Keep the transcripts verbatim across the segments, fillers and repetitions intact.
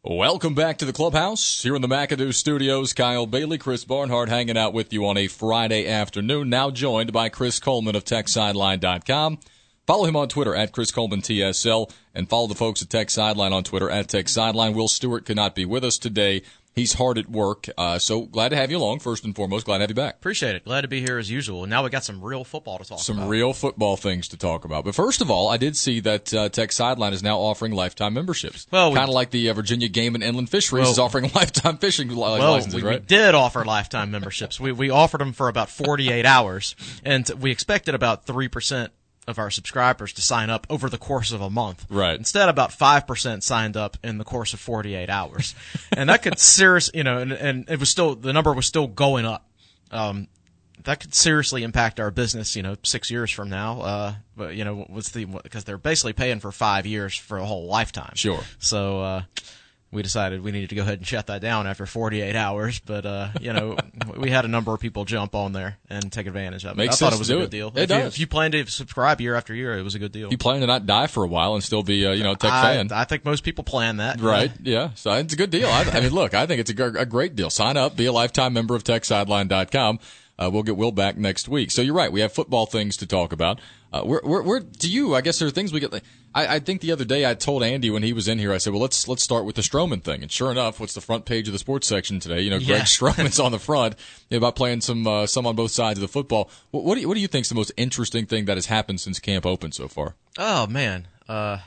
Welcome back to the clubhouse here in the McAdoo studios. Kyle Bailey, Chris Barnhart hanging out with you on a Friday afternoon, now joined by Chris Coleman of Tech Sideline dot com. Follow him on Twitter at Chris Coleman T S L, and follow the folks at Tech Sideline on Twitter at Tech Sideline. Will Stewart could not be with us today. He's hard at work, uh, so glad to have you along, first and foremost. Glad to have you back. Appreciate it. Glad to be here as usual. Now we got some real football to talk some about. Some real football things to talk about. But first of all, I did see that uh, Tech Sideline is now offering lifetime memberships. Well, kind of like the uh, Virginia Game and Inland Fisheries well, is offering lifetime fishing li- well, licenses, we, right? we did offer lifetime memberships. We we offered them for about forty-eight hours, and we expected about three percent of our subscribers to sign up over the course of a month. Right. Instead, about five percent signed up in the course of forty-eight hours. And that could seriously, you know, and, and it was still, the number was still going up. Um, that could seriously impact our business, you know, six years from now. Uh, but, you know, what's the, because they're basically paying for five years for a whole lifetime. Sure. So, uh, we decided we needed to go ahead and shut that down after forty-eight hours, but, uh, you know, we had a number of people jump on there and take advantage of it. Makes I thought sense it was to a do good it. deal. It if, does. You, if you plan to subscribe year after year, it was a good deal. You plan to not die for a while and still be, uh, you know, a Tech I, fan. I think most people plan that. Right, yeah. So it's a good deal. I, I mean, look, I think it's a, g- a great deal. Sign up, be a lifetime member of Tech Sideline dot com. Uh, we'll get Will back next week. So you're right. We have football things to talk about. Uh, we're, we're, we're, to you, I guess there are things we get. I, I think the other day I told Andy when he was in here, I said, well, let's, let's start with the Stroman thing. And sure enough, what's the front page of the sports section today? You know, yeah. Greg Stroman's on the front, you know, about playing some, uh, some on both sides of the football. What, what do you, what do you think is the most interesting thing that has happened since camp opened so far? Oh, man. Uh,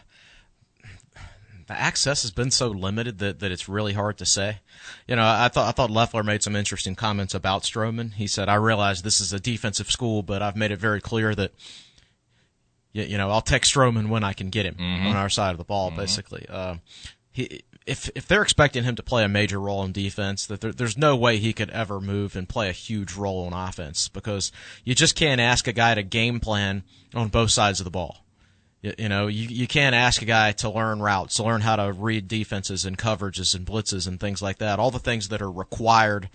the access has been so limited that, that it's really hard to say. You know, I thought I thought Loeffler made some interesting comments about Stroman. He said, I realize this is a defensive school, but I've made it very clear that, you, you know, I'll text Stroman when I can get him mm-hmm. on our side of the ball, mm-hmm. basically. Uh, he, if if they're expecting him to play a major role in defense, that there, there's no way he could ever move and play a huge role in offense, because you just can't ask a guy to game plan on both sides of the ball. You, you know, you, you can't ask a guy to learn routes, to learn how to read defenses and coverages and blitzes and things like that, all the things that are required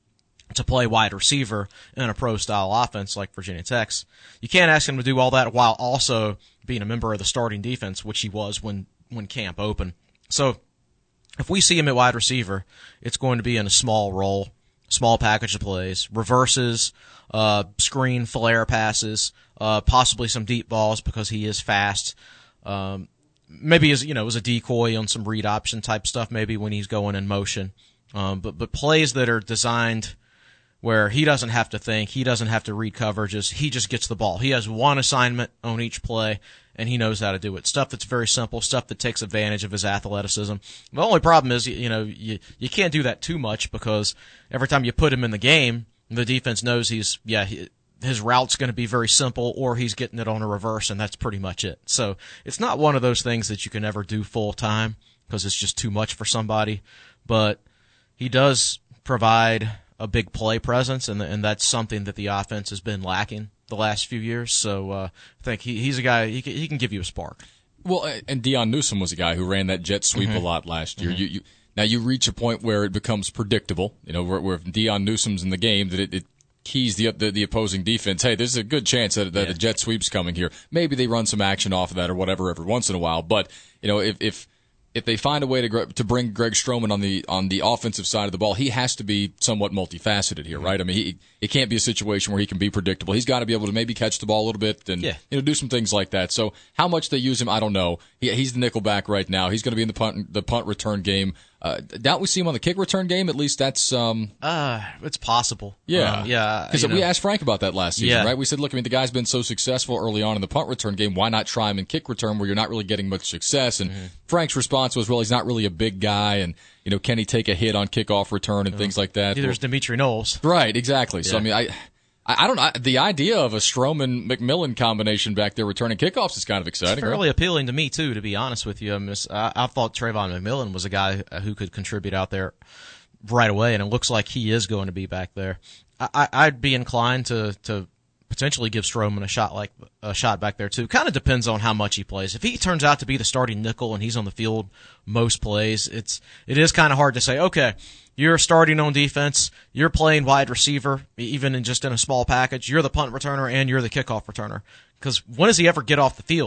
to play wide receiver in a pro-style offense like Virginia Tech's. You can't ask him to do all that while also being a member of the starting defense, which he was when, when camp opened. So if we see him at wide receiver, it's going to be in a small role, small package of plays, reverses, uh, screen, flare passes, uh, possibly some deep balls because he is fast. Um, maybe as, you know, as a decoy on some read option type stuff, maybe when he's going in motion. Um, but, but plays that are designed where he doesn't have to think, he doesn't have to read coverages, he just gets the ball. He has one assignment on each play, and he knows how to do it. Stuff that's very simple, stuff that takes advantage of his athleticism. The only problem is, you know, you, you can't do that too much, because every time you put him in the game, the defense knows he's, yeah, he, his route's going to be very simple, or he's getting it on a reverse, and that's pretty much it. So it's not one of those things that you can ever do full time, because it's just too much for somebody. But he does provide a big play presence, and and that's something that the offense has been lacking the last few years. So uh, I think he, he's a guy, he can, he can give you a spark. Well, and Dion Newsome was a guy who ran that jet sweep mm-hmm. a lot last year. Mm-hmm. You, you, now you reach a point where it becomes predictable, you know, where, where if Dion Newsome's in the game, that it, it keys the, the the opposing defense. Hey, there's a good chance that, that yeah. a jet sweep's coming here. Maybe they run some action off of that or whatever every once in a while. But, you know, if if if they find a way to to bring Greg Stroman on the on the offensive side of the ball, he has to be somewhat multifaceted here, right? I mean, he, it can't be a situation where he can be predictable. He's got to be able to maybe catch the ball a little bit and yeah. you know do some things like that. So how much they use him, I don't know. He, he's the nickel back right now. He's going to be in the punt the punt return game. Uh, doubt we see him on the kick return game. At least that's um. Uh, it's possible. Yeah, um, yeah. Because we asked Frank about that last season, yeah. right? We said, look, I mean, the guy's been so successful early on in the punt return game. Why not try him in kick return where you're not really getting much success? And mm-hmm. Frank's response was, well, he's not really a big guy, and you know, can he take a hit on kickoff return and mm-hmm. things like that? There's well, Dimitri Knowles. Right, exactly. Yeah. So I mean, I. I don't know. The idea of a Stroman-McMillan combination back there returning kickoffs is kind of exciting. It's fairly right? appealing to me, too, to be honest with you. I, mean, I, I thought Trayvon McMillan was a guy who could contribute out there right away, and it looks like he is going to be back there. I, I'd be inclined to, to potentially give Stroman a shot like a shot back there, too. Kind of depends on how much he plays. If he turns out to be the starting nickel and he's on the field most plays, it's it is kind of hard to say, okay, you're starting on defense, you're playing wide receiver, even in just in a small package, you're the punt returner and you're the kickoff returner. Because when does he ever get off the field?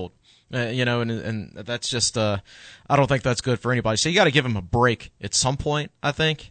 Uh, you know, and and that's just uh, I don't think that's good for anybody. So you got to give him a break at some point, I think.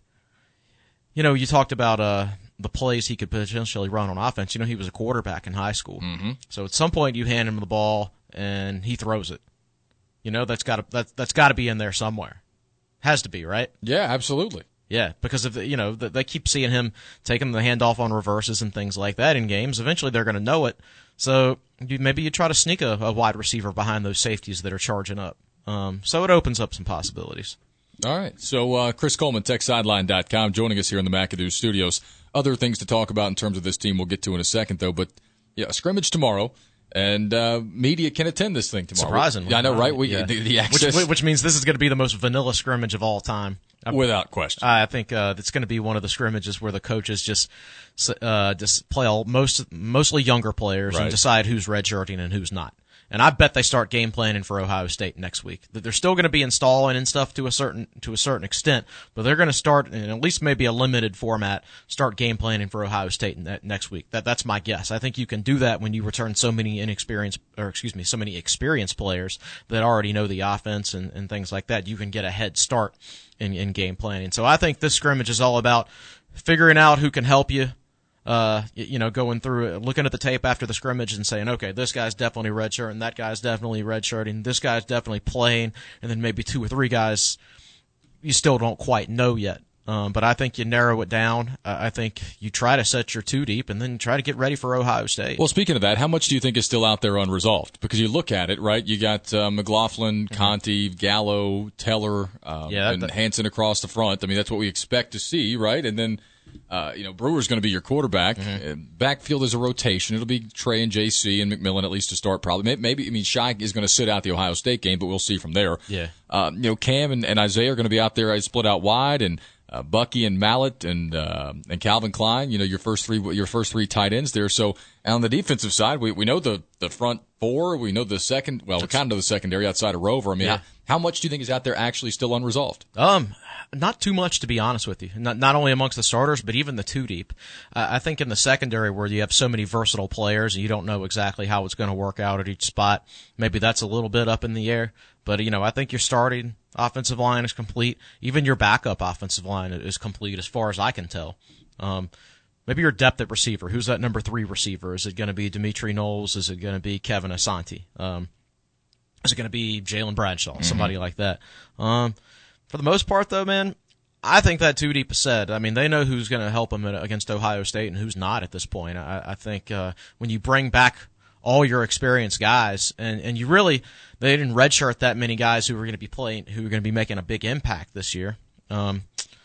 You know, you talked about uh, the plays he could potentially run on offense. You know, he was a quarterback in high school. Mm-hmm. So at some point you hand him the ball and he throws it. You know, that's got to that's, that's got to be in there somewhere. Has to be, right? Yeah, absolutely. Yeah, because if the, you know they keep seeing him taking the handoff on reverses and things like that in games, eventually they're going to know it. So you, maybe you try to sneak a, a wide receiver behind those safeties that are charging up. Um, so it opens up some possibilities. All right. So uh, Chris Coleman, tech sideline dot com, joining us here in the McAdoo studios. Other things to talk about in terms of this team we'll get to in a second, though. But yeah, a scrimmage tomorrow. And uh, media can attend this thing tomorrow. Surprisingly. Yeah, I know, right? We, yeah. the, the access. Which, which means this is going to be the most vanilla scrimmage of all time. Without question. I think uh, it's going to be one of the scrimmages where the coaches just uh, just play all most mostly younger players right. and decide who's redshirting and who's not. And I bet they start game planning for Ohio State next week. They're still going to be installing and stuff to a certain to a certain extent, but they're going to start in at least maybe a limited format. Start game planning for Ohio State next week. That that's my guess. I think you can do that when you return so many inexperienced, or excuse me, so many experienced players that already know the offense and, and things like that. You can get a head start in, in game planning. So I think this scrimmage is all about figuring out who can help you. Uh, you know, going through it, looking at the tape after the scrimmage and saying, okay, this guy's definitely redshirting, that guy's definitely redshirting, this guy's definitely playing, and then maybe two or three guys you still don't quite know yet. Um, but I think you narrow it down. Uh, I think you try to set your two deep and then try to get ready for Ohio State. Well, speaking of that, how much do you think is still out there unresolved? Because you look at it, right? You got uh, McLaughlin, Conti, Gallo, Teller, um, yeah, and that, Hansen across the front. I mean, that's what we expect to see, right? And then Uh, you know, Brewer's going to be your quarterback. Mm-hmm. Uh, backfield is a rotation. It'll be Trey and J C and McMillan at least to start probably. Maybe, maybe I mean, Shai is going to sit out the Ohio State game, but we'll see from there. Yeah. Uh, you know, Cam and, and Isaiah are going to be out there uh, split out wide, and uh, Bucky and Mallett and uh, and Calvin Klein. You know, your first three your first three tight ends there. So on the defensive side, we we know the the front four. We know the second. Well, we kind of know the secondary outside of Rover. I mean, yeah. how much do you think is out there actually still unresolved? Um. Not too much, to be honest with you. Not not only amongst the starters, but even the two deep. Uh, I think in the secondary, where you have so many versatile players and you don't know exactly how it's going to work out at each spot, maybe that's a little bit up in the air. But you know, I think your starting offensive line is complete. Even your backup offensive line is complete, as far as I can tell. Um, maybe your depth at receiver. Who's that number three receiver? Is it going to be Dimitri Knowles? Is it going to be Kevin Asante? Um, is it going to be Jalen Bradshaw? Mm-hmm. Somebody like that. Um. For the most part, though, man, I think that two deep is said. I mean, they know who's going to help them against Ohio State and who's not at this point. I, I think uh, when you bring back all your experienced guys, and, and you really they didn't redshirt that many guys who were going to be playing, who were going to be making a big impact this year. Um,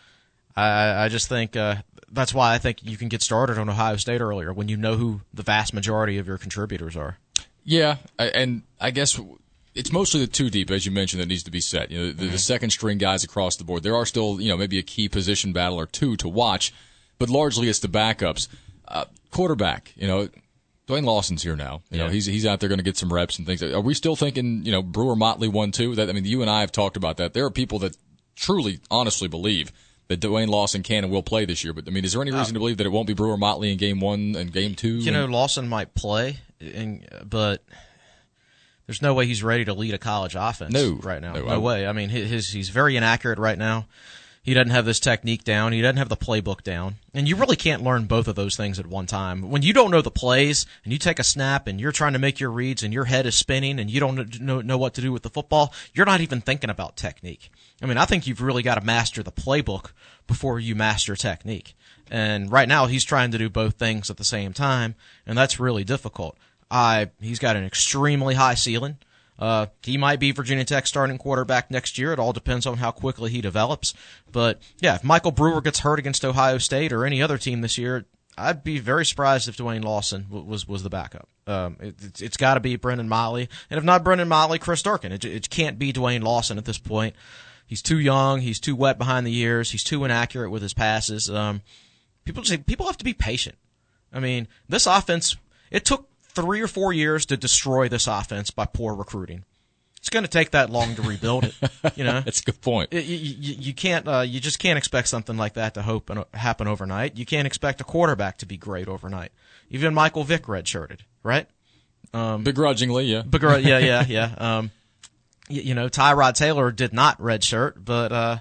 I, I just think uh, that's why I think you can get started on Ohio State earlier when you know who the vast majority of your contributors are. Yeah, and I guess it's mostly the two deep, as you mentioned, that needs to be set. You know, the, mm-hmm. the second string guys across the board. There are still, you know, maybe a key position battle or two to watch, but largely it's the backups. Uh, quarterback, you know, Dwayne Lawson's here now. You yeah. know, he's he's out there going to get some reps and things. Are we still thinking, you know, Brewer Motley one two? That I mean, you and I have talked about that. There are people that truly, honestly believe that Dwayne Lawson can and will play this year. But I mean, is there any reason uh, to believe that it won't be Brewer Motley in game one and game two? You and, know, Lawson might play, and, but there's no way he's ready to lead a college offense no, right now. No, no way. I mean, his he's very inaccurate right now. He doesn't have this technique down. He doesn't have the playbook down. And you really can't learn both of those things at one time. When you don't know the plays and you take a snap and you're trying to make your reads and your head is spinning and you don't know, know what to do with the football, you're not even thinking about technique. I mean, I think you've really got to master the playbook before you master technique. And right now he's trying to do both things at the same time, and that's really difficult. I, he's got an extremely high ceiling. Uh, he might be Virginia Tech starting quarterback next year. It all depends on how quickly he develops. But, yeah, if Michael Brewer gets hurt against Ohio State or any other team this year, I'd be very surprised if Dwayne Lawson was was the backup. Um, it, it's it's got to be Brendan Motley. And if not Brendan Motley, Chris Durkin. It, it can't be Dwayne Lawson at this point. He's too young. He's too wet behind the ears. He's too inaccurate with his passes. Um, people say people have to be patient. I mean, this offense, it took three or four years to destroy this offense by poor recruiting. It's going to take that long to rebuild it. You know, that's a good point. It, you, you, you can't, uh, you just can't expect something like that to hope and happen overnight. You can't expect a quarterback to be great overnight. Even Michael Vick redshirted, right? Um, Begrudgingly, yeah. Begr- yeah, yeah, yeah. Um, you, you know, Tyrod Taylor did not redshirt, but, uh,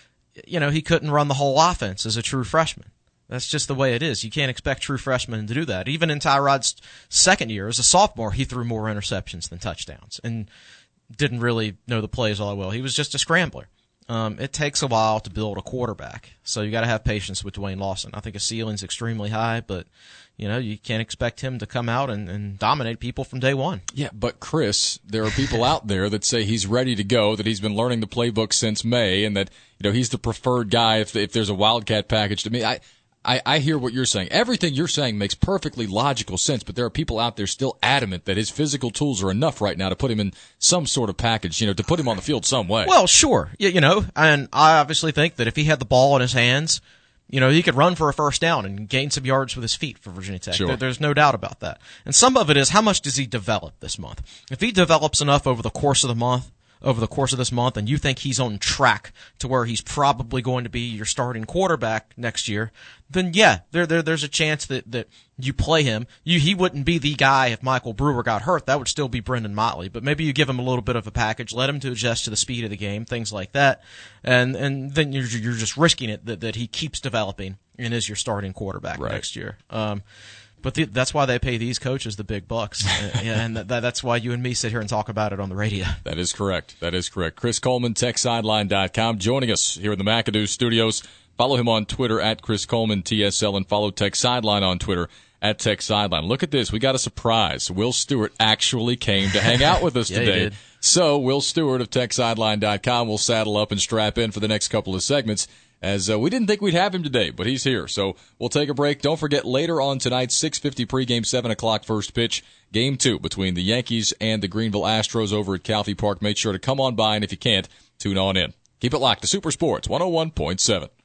you know, he couldn't run the whole offense as a true freshman. That's just the way it is. You can't expect true freshmen to do that. Even in Tyrod's second year as a sophomore, he threw more interceptions than touchdowns and didn't really know the plays all that well. He was just a scrambler. Um, it takes a while to build a quarterback, so you got to have patience with Dwayne Lawson. I think his ceiling's extremely high, but you know you can't expect him to come out and, and dominate people from day one. Yeah, but Chris, there are people out there that say he's ready to go, that he's been learning the playbook since May, and that you know he's the preferred guy if if there's a Wildcat package. To me, I. I, I hear what you're saying. Everything you're saying makes perfectly logical sense, but there are people out there still adamant that his physical tools are enough right now to put him in some sort of package, you know, to put him on the field some way. Well, sure. You, you know, and I obviously think that if he had the ball in his hands, you know, he could run for a first down and gain some yards with his feet for Virginia Tech. Sure. There, there's no doubt about that. And some of it is how much does he develop this month? If he develops enough over the course of the month, over the course of this month, and you think he's on track to where he's probably going to be your starting quarterback next year, then yeah, there, there there's a chance that, that you play him. You he wouldn't be the guy if Michael Brewer got hurt. That would still be Brendan Motley. But maybe you give him a little bit of a package, let him to adjust to the speed of the game, things like that, and and then you're you're just risking it that, that he keeps developing and is your starting quarterback right. next year. Um, But the, that's why they pay these coaches the big bucks, and that, that's why you and me sit here and talk about it on the radio. That is correct. That is correct. Chris Coleman, Tech Sideline dot com, joining us here in the McAdoo studios. Follow him on Twitter at Chris Coleman T S L, and follow Tech Sideline on Twitter at Tech Sideline. Look at this. We got a surprise. Will Stewart actually came to hang out with us yeah, today. So Will Stewart of Tech Sideline dot com will saddle up and strap in for the next couple of segments, as uh, we didn't think we'd have him today, but he's here. So we'll take a break. Don't forget, later on tonight, six fifty pregame, seven o'clock first pitch, game two between the Yankees and the Greenville Astros over at Calfee Park. Make sure to come on by, and if you can't, tune on in. Keep it locked to Super Sports one oh one point seven.